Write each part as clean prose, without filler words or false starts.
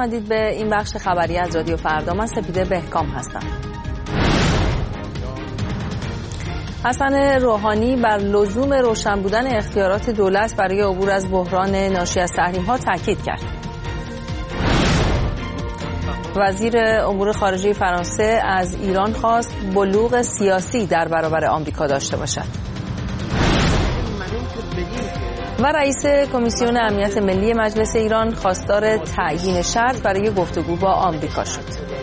آمدید به این بخش خبری از رادیو فردا. من سپیده بهکام هستم. حسن روحانی بر لزوم روشن بودن اختیارات دولت برای عبور از بحران ناشی از تحریم‌ها تاکید کرد. وزیر امور خارجه فرانسه از ایران خواست بلوغ سیاسی در برابر آمریکا داشته باشد. و رئیس کمیسیون امنیت ملی مجلس ایران خواستار تعیین شرط برای گفتگو با آمریکا شد.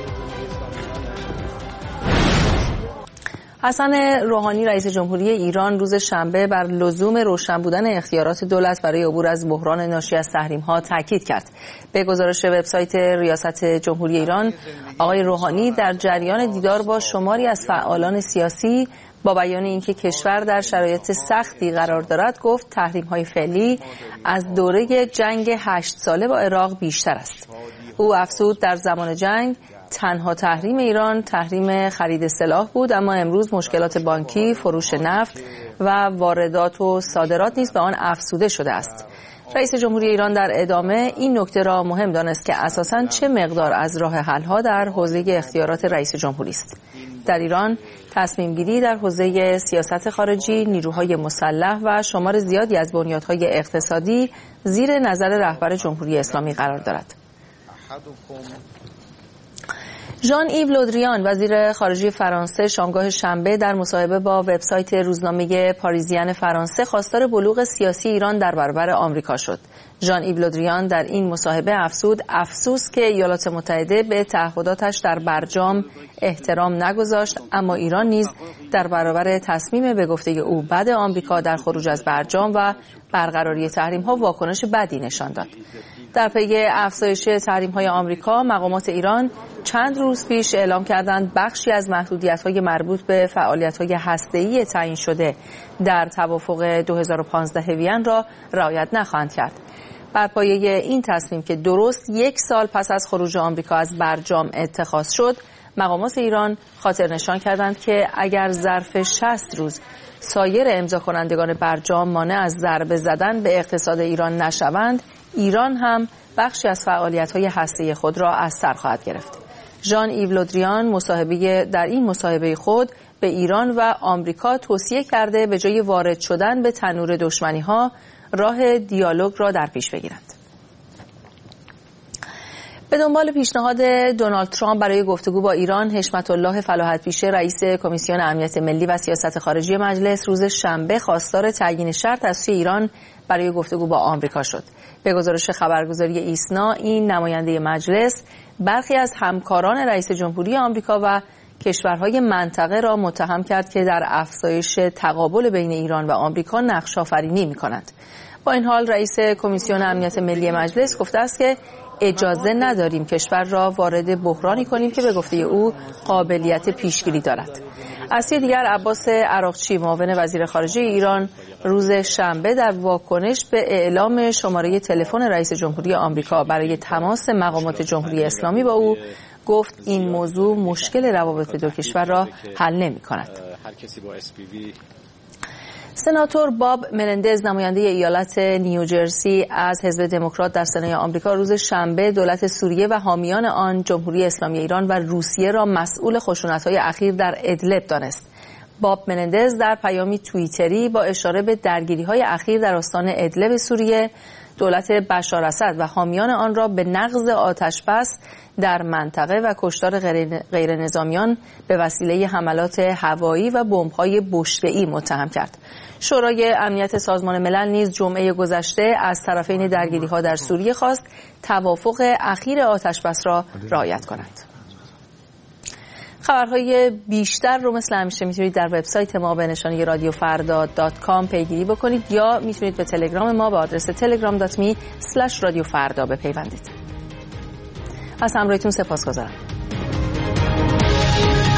حسن روحانی رئیس جمهوری ایران روز شنبه بر لزوم روشن بودن اختیارات دولت برای عبور از بحران ناشی از تحریم‌ها تاکید کرد. به گزارش وبسایت ریاست جمهوری ایران، آقای روحانی در جریان دیدار با شماری از فعالان سیاسی با بیان اینکه کشور در شرایط سختی قرار دارد گفت تحریم‌های فعلی از دوره جنگ 8 ساله با عراق بیشتر است. او افزود در زمان جنگ تنها تحریم ایران تحریم خرید سلاح بود، اما امروز مشکلات بانکی، فروش نفت و واردات و صادرات نیز به آن افزوده شده است. رئیس جمهوری ایران در ادامه این نکته را مهم دانست که اساساً چه مقدار از راه حل‌ها در حوزه اختیارات رئیس جمهوری است. در ایران تصمیم گیری در حوزه سیاست خارجی، نیروهای مسلح و شمار زیادی از بنیادهای اقتصادی زیر نظر رهبر جمهوری اسلامی قرار دارد. ژان ایو لودریان وزیر خارجه فرانسه شامگاه شنبه در مصاحبه با وبسایت روزنامه پاریزین فرانسه خواستار بلوغ سیاسی ایران در برابر آمریکا شد. ژان ایو لودریان در این مصاحبه افزود افسوس که ایالات متحده به تعهداتش در برجام احترام نگذاشت، اما ایران نیز در برابر تصمیم به گفته او بعد آمریکا در خروج از برجام و برقراری تحریم‌ها واکنش بدی نشان داد. در پی افزایش تحریم‌های آمریکا، مقامات ایران چند روز پیش اعلام کردند بخشی از محدودیت‌های مربوط به فعالیت‌های هسته‌ای تعیین شده در توافق 2015 وین را رعایت نخواهند کرد. بر پایه این تصمیم که درست 1 سال پس از خروج آمریکا از برجام اتخاذ شد، مقامات ایران خاطر نشان کردند که اگر ظرف 60 روز سایر امضا کنندگان برجام مانع از ضربه زدن به اقتصاد ایران نشوند، ایران هم بخشی از فعالیت‌های هسته‌ای خود را از سر خواهد گرفت. ژان ایو لودریان در این مصاحبه خود به ایران و آمریکا توصیه کرده به جای وارد شدن به تنور دشمنی‌ها، راه دیالوگ را در پیش بگیرند. به دنبال پیشنهاد دونالد ترامپ برای گفتگو با ایران، حشمت الله فلاحت پیشه رئیس کمیسیون امنیت ملی و سیاست خارجی مجلس روز شنبه خواستار تعیین شرط از سوی ایران برای گفتگو با آمریکا شد. به گزارش خبرگزاری ایسنا، این نماینده مجلس برخی از همکاران رئیس جمهوری آمریکا و کشورهای منطقه را متهم کرد که در افزایش تقابل بین ایران و آمریکا نقش آفرینی می‌کنند. با این حال رئیس کمیسیون امنیت ملی مجلس گفته است که اجازه نداریم کشور را وارد بحرانی کنیم که به گفته او قابلیت پیشگیری دارد. از سوی دیگر عباس عراقچی معاون وزیر خارجه ایران روز شنبه در واکنش به اعلام شماره تلفن رئیس جمهوری آمریکا برای تماس مقامات جمهوری اسلامی با او گفت این موضوع مشکل روابط دو کشور را حل نمی‌کند. سناتور باب منندز نماینده ایالت نیوجرسی از حزب دموکرات در سنای آمریکا روز شنبه دولت سوریه و حامیان آن، جمهوری اسلامی ایران و روسیه را مسئول خشونت‌های اخیر در ادلب دانست. باب منندز در پیامی توییتری با اشاره به درگیری‌های اخیر در استان ادلب سوریه، دولت بشار اسد و حامیان آن را به نقض آتش‌بس در منطقه و کشتار غیر نظامیان به وسیله حملات هوایی و بمب‌های بشکه‌ای متهم کرد. شورای امنیت سازمان ملل نیز جمعه گذشته از طرفین درگیری‌ها در سوریه خواست توافق اخیر آتش‌بس را رعایت کنند. خبرهای بیشتر رو مثل همیشه میتونید در وبسایت ما به نشانی radiofarda.com پیگیری بکنید یا میتونید به تلگرام ما به آدرس telegram.me/radiofarda بپیوندید. از همراهیتون سپاسگزارم.